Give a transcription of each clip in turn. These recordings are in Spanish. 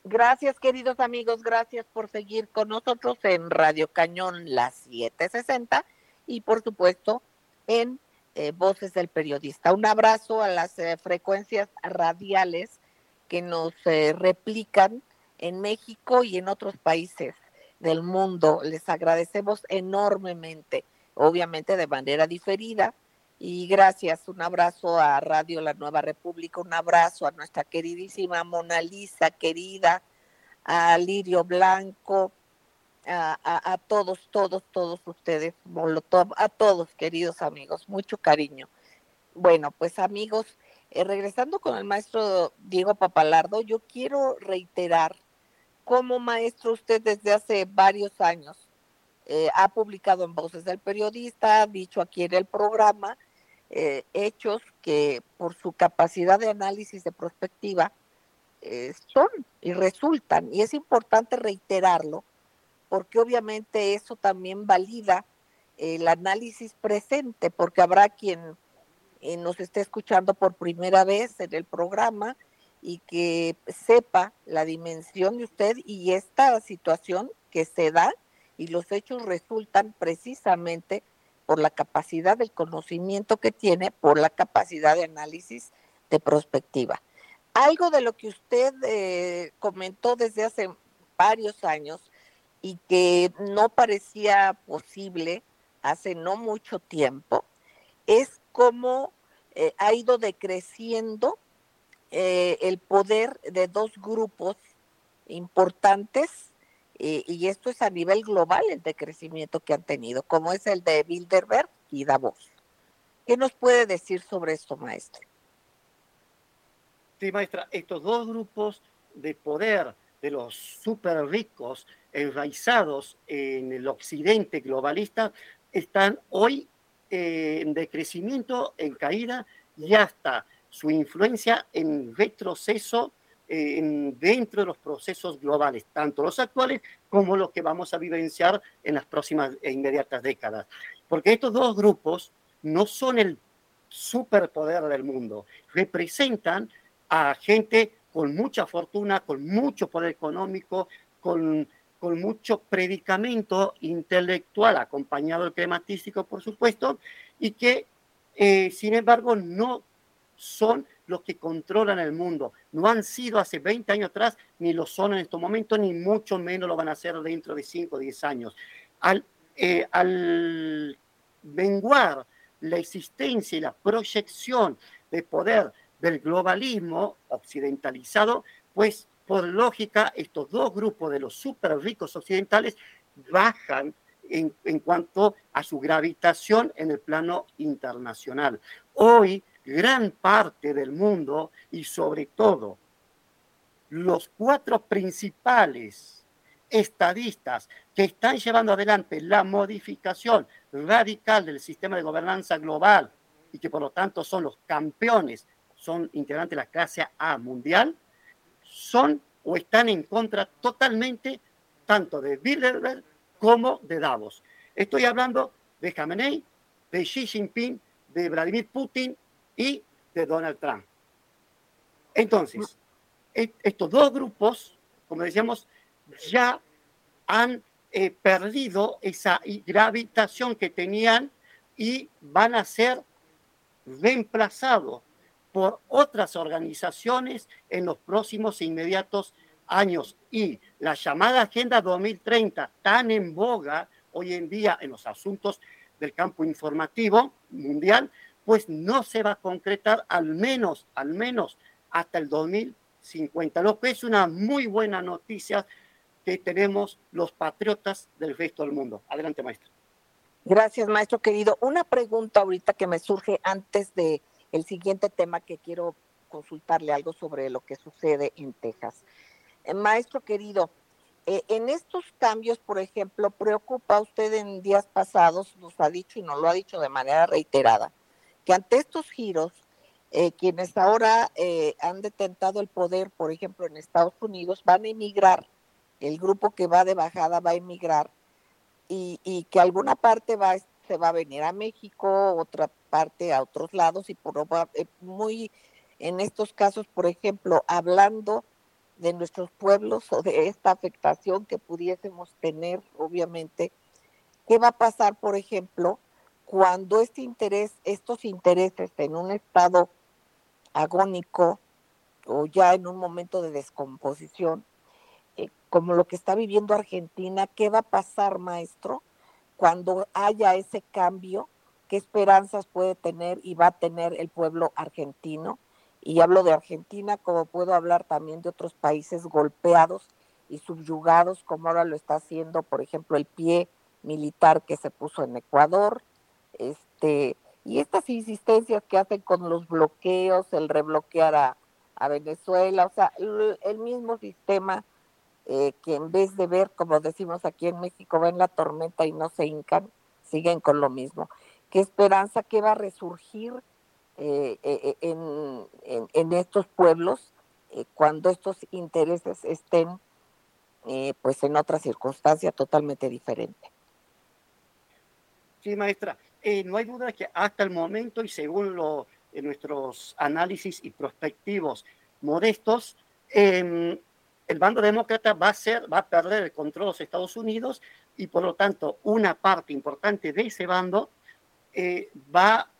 Gracias, queridos amigos, gracias por seguir con nosotros en Radio Cañón las 760 y por supuesto en Voces del Periodista. Un abrazo a las frecuencias radiales que nos replican en México y en otros países del mundo. Les agradecemos enormemente, obviamente de manera diferida. Y gracias, un abrazo a Radio La Nueva República, un abrazo a nuestra queridísima Mona Lisa, querida, a Lirio Blanco, a todos ustedes, Molotov, a todos, queridos amigos, mucho cariño. Bueno, pues amigos, regresando con el maestro Diego Papalardo, yo quiero reiterar como maestro usted desde hace varios años ha publicado en Voces del Periodista, ha dicho aquí en el programa, hechos que por su capacidad de análisis de prospectiva son y resultan, y es importante reiterarlo, porque obviamente eso también valida el análisis presente, porque habrá quien nos esté escuchando por primera vez en el programa y que sepa la dimensión de usted y esta situación que se da y los hechos resultan precisamente por la capacidad del conocimiento que tiene, por la capacidad de análisis de prospectiva. Algo de lo que usted comentó desde hace varios años y que no parecía posible hace no mucho tiempo, es cómo ha ido decreciendo el poder de dos grupos importantes, y esto es a nivel global el decrecimiento que han tenido, como es el de Bilderberg y Davos. ¿Qué nos puede decir sobre esto, maestro? Sí, maestra, estos dos grupos de poder de los súper ricos enraizados en el occidente globalista están hoy en decrecimiento, en caída, y hasta su influencia en retroceso dentro de los procesos globales, tanto los actuales como los que vamos a vivenciar en las próximas e inmediatas décadas. Porque estos dos grupos no son el superpoder del mundo, representan a gente con mucha fortuna, con mucho poder económico, con mucho predicamento intelectual, acompañado del crematístico, por supuesto, y que, sin embargo, no son los que controlan el mundo. No han sido hace 20 años atrás, ni lo son en estos momentos, ni mucho menos lo van a hacer dentro de 5 o 10 años. Al menguar la existencia y la proyección de poder del globalismo occidentalizado, pues por lógica estos dos grupos de los súper ricos occidentales bajan en cuanto a su gravitación en el plano internacional. Hoy, gran parte del mundo y sobre todo los cuatro principales estadistas que están llevando adelante la modificación radical del sistema de gobernanza global y que por lo tanto son los campeones, son integrantes de la clase A mundial, son o están en contra totalmente tanto de Bilderberg como de Davos. Estoy hablando de Khamenei, de Xi Jinping, de Vladimir Putin y de Donald Trump. Entonces, estos dos grupos, como decíamos, ya han perdido esa gravitación que tenían y van a ser reemplazados por otras organizaciones en los próximos e inmediatos años. Y la llamada Agenda 2030, tan en boga hoy en día en los asuntos del campo informativo mundial, pues no se va a concretar al menos hasta el 2050, lo que es una muy buena noticia que tenemos los patriotas del resto del mundo. Adelante, maestra. Gracias, maestro querido. Una pregunta ahorita que me surge antes de el siguiente tema, que quiero consultarle algo sobre lo que sucede en Texas. Maestro querido, en estos cambios, por ejemplo, preocupa usted en días pasados, nos ha dicho y nos lo ha dicho de manera reiterada, que ante estos giros, quienes ahora han detentado el poder, por ejemplo, en Estados Unidos, van a emigrar, el grupo que va de bajada va a emigrar y que alguna parte se va a venir a México, otra parte a otros lados y muy en estos casos, por ejemplo, hablando de nuestros pueblos o de esta afectación que pudiésemos tener, obviamente. ¿Qué va a pasar, por ejemplo, cuando estos intereses en un estado agónico o ya en un momento de descomposición, como lo que está viviendo Argentina? ¿Qué va a pasar, maestro, cuando haya ese cambio? ¿Qué esperanzas puede tener y va a tener el pueblo argentino? Y hablo de Argentina, como puedo hablar también de otros países golpeados y subyugados, como ahora lo está haciendo, por ejemplo, el pie militar que se puso en Ecuador, y estas insistencias que hacen con los bloqueos, el rebloquear a Venezuela, o sea, el mismo sistema que en vez de ver, como decimos aquí en México, ven la tormenta y no se hincan, siguen con lo mismo. ¿Qué esperanza que va a resurgir en estos pueblos cuando estos intereses estén pues en otra circunstancia totalmente diferente? Sí, maestra. No hay duda que hasta el momento y según nuestros análisis y prospectivos modestos, el bando demócrata va a perder el control de los Estados Unidos y por lo tanto una parte importante de ese bando va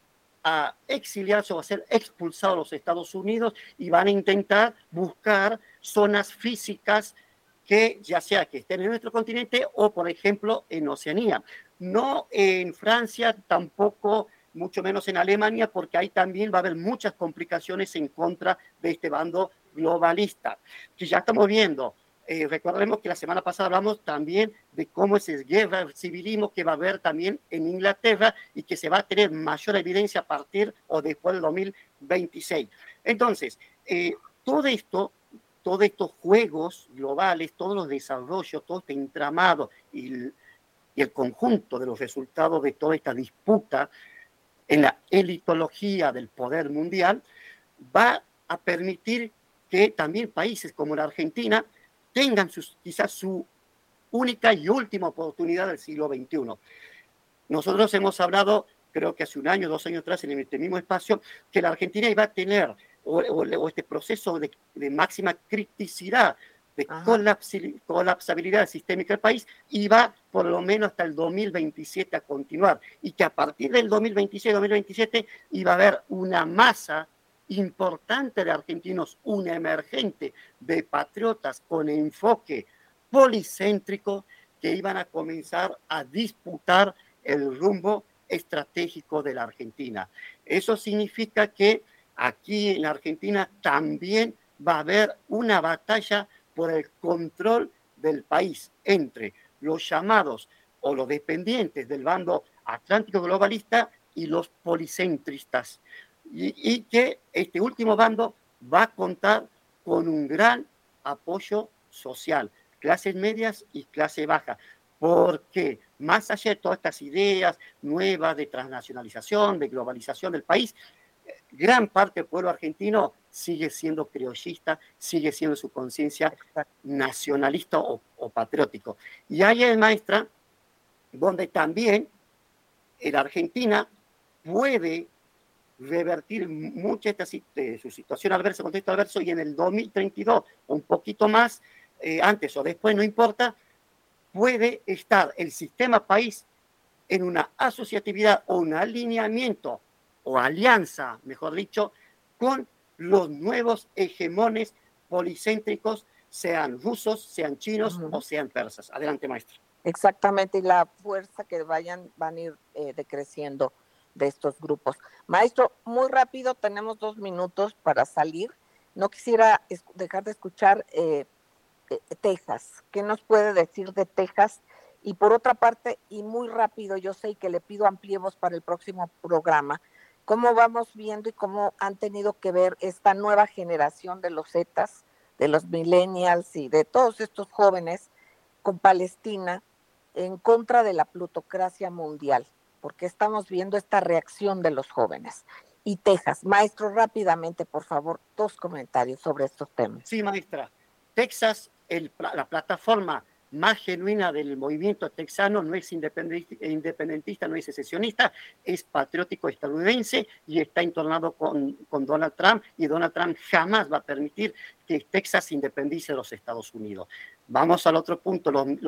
a exiliarse o a ser expulsado de los Estados Unidos y van a intentar buscar zonas físicas que ya sea que estén en nuestro continente o, por ejemplo, en Oceanía. No en Francia, tampoco, mucho menos en Alemania, porque ahí también va a haber muchas complicaciones en contra de este bando globalista, que ya estamos viendo. Recordemos que la semana pasada hablamos también de cómo es el guerra civilismo que va a haber también en Inglaterra y que se va a tener mayor evidencia a partir o después del 2026. Entonces, todo esto, todos estos juegos globales, todos los desarrollos, todo este entramado y el conjunto de los resultados de toda esta disputa en la elitología del poder mundial va a permitir que también países como la Argentina tengan quizás su única y última oportunidad del siglo XXI. Nosotros hemos hablado, creo que hace un año, 2 años atrás, en este mismo espacio, que la Argentina iba a tener o este proceso de máxima criticidad, de colapsabilidad sistémica del país, iba por lo menos hasta el 2027 a continuar, y que a partir del 2026-2027 iba a haber una masa importante de argentinos, un emergente de patriotas con enfoque policéntrico que iban a comenzar a disputar el rumbo estratégico de la Argentina. Eso significa que aquí en la Argentina también va a haber una batalla por el control del país entre los llamados o los dependientes del bando atlántico globalista y los policentristas. Y que este último bando va a contar con un gran apoyo social, clases medias y clase baja, porque más allá de todas estas ideas nuevas de transnacionalización, de globalización del país, gran parte del pueblo argentino sigue siendo criollista, sigue siendo su conciencia nacionalista o patriótico. Y ahí es, maestra, donde también la Argentina puede revertir mucha de su situación adversa, contexto adverso, y en el 2032, un poquito más, antes o después, no importa, puede estar el sistema país en una asociatividad o un alineamiento o alianza, mejor dicho, con los nuevos hegemones policéntricos, sean rusos, sean chinos o sean persas. Adelante, maestra. Exactamente, y la fuerza que van a ir decreciendo de estos grupos. Maestro, muy rápido, tenemos 2 minutos para salir. No quisiera dejar de escuchar Texas. ¿Qué nos puede decir de Texas? Y por otra parte, y muy rápido, yo sé que le pido ampliemos para el próximo programa, cómo vamos viendo y cómo han tenido que ver esta nueva generación de los Zetas, de los millennials y de todos estos jóvenes con Palestina en contra de la plutocracia mundial, porque estamos viendo esta reacción de los jóvenes. Y Texas, maestro, rápidamente, por favor, 2 comentarios sobre estos temas. Sí, maestra. Texas, la plataforma más genuina del movimiento texano, no es independentista, no es secesionista, es patriótico estadounidense y está entornado con Donald Trump, y Donald Trump jamás va a permitir que Texas se independice de los Estados Unidos. Vamos al otro punto,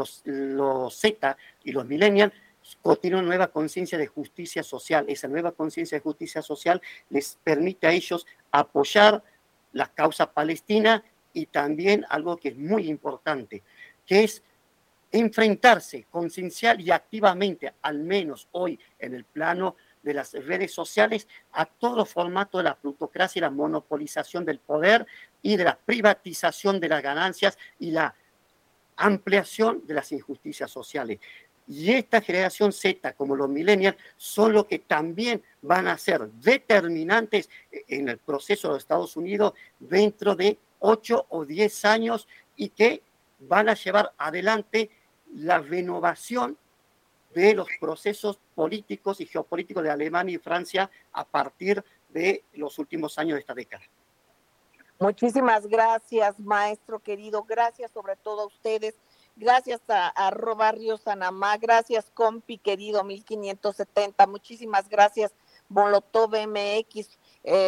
los Z y los millennials tienen una nueva conciencia de justicia social. Esa nueva conciencia de justicia social les permite a ellos apoyar la causa palestina y también algo que es muy importante, que es enfrentarse conciencial y activamente, al menos hoy en el plano de las redes sociales, a todo formato de la plutocracia y la monopolización del poder y de la privatización de las ganancias y la ampliación de las injusticias sociales. Y esta generación Z, como los millennials, son los que también van a ser determinantes en el proceso de los Estados Unidos dentro de 8 o 10 años y que van a llevar adelante la renovación de los procesos políticos y geopolíticos de Alemania y Francia a partir de los últimos años de esta década. Muchísimas gracias, maestro querido. Gracias sobre todo a ustedes. Gracias a Barrio Sanamá. Gracias, compi querido 1570. Muchísimas gracias, Molotov MX,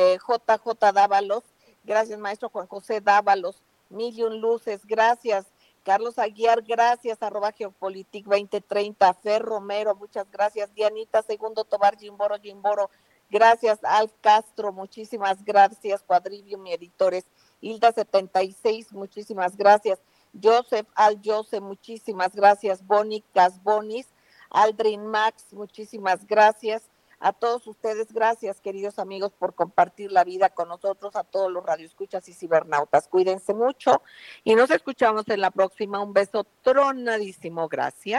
JJ Dávalos. Gracias, maestro Juan José Dávalos. Million Luces. Gracias. Carlos Aguiar, gracias, @Geopolitik 2030, Fer Romero, muchas gracias, Dianita Segundo Tobar, Jimboro, gracias, Alf Castro, muchísimas gracias, Cuadrivium y editores, Hilda 76, muchísimas gracias, Joseph Jose, muchísimas gracias, Bonnie Casbonis, Aldrin Max, muchísimas gracias. A todos ustedes, gracias, queridos amigos, por compartir la vida con nosotros, a todos los radioescuchas y cibernautas. Cuídense mucho y nos escuchamos en la próxima. Un beso tronadísimo. Gracias.